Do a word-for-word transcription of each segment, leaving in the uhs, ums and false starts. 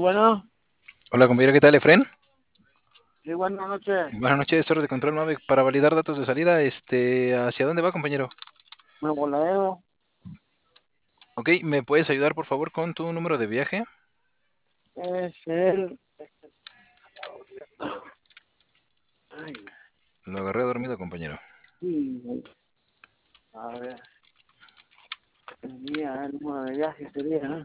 bueno, Hola compañero, ¿qué tal, Efren? sí, buenas noches. Buenas noches, torre de control nueve para validar datos de salida. Este, ¿hacia dónde va, compañero? Nuevo Laredo, Ok, ¿me puedes ayudar, por favor, con tu número de viaje? es el... Ay, Lo agarré dormido, compañero. sí, a ver, sería el número de viaje, sería...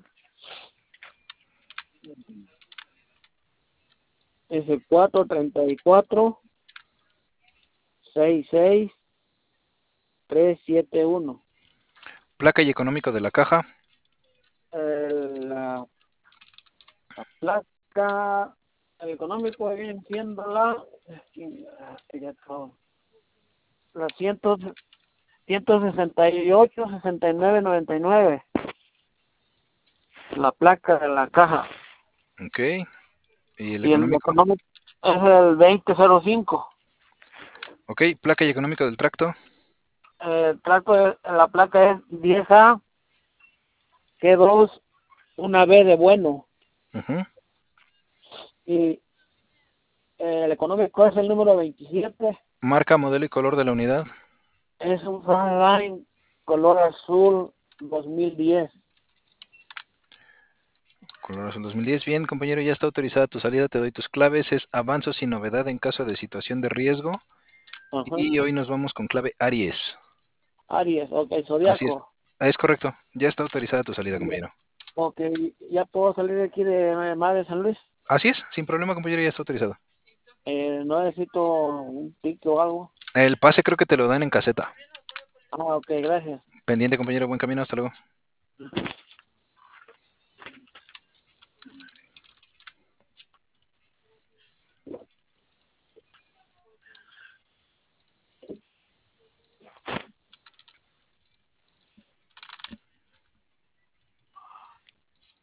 Es el cuatro treinta y cuatro, sesenta y seis, trescientos setenta y uno. Placa y económico de la caja. El, la, la placa, el económico viene siendo la... Este ya todo. La cien, ciento sesenta y ocho, sesenta y nueve, noventa y nueve. La placa de la caja. Ok, ¿y el Y el económico? económico es el veinte cero cinco. Ok, placa y económico del tracto. El tracto de- la placa es diez A G dos, una B de bueno. Ujú. Y el económico es el número veintisiete. Marca, modelo y color de la unidad. Es un Frontline color azul dos mil diez. Color azul dos mil diez. Bien, compañero, ya está autorizada tu salida. Te doy tus claves. Es avanzo sin novedad en caso de situación de riesgo. Ajá. Y hoy nos vamos con clave Aries. Aries, ok, Así es. Zodiaco. Es correcto. Ya está autorizada tu salida, Ya. compañero. Ok, ya puedo salir de aquí de Mar de San Luis. Así es, sin problema, compañero, ya está autorizado. Eh, no necesito un ticket o algo. El pase creo que te lo dan en caseta. Ah, ok, gracias. Pendiente, compañero, buen camino, hasta luego.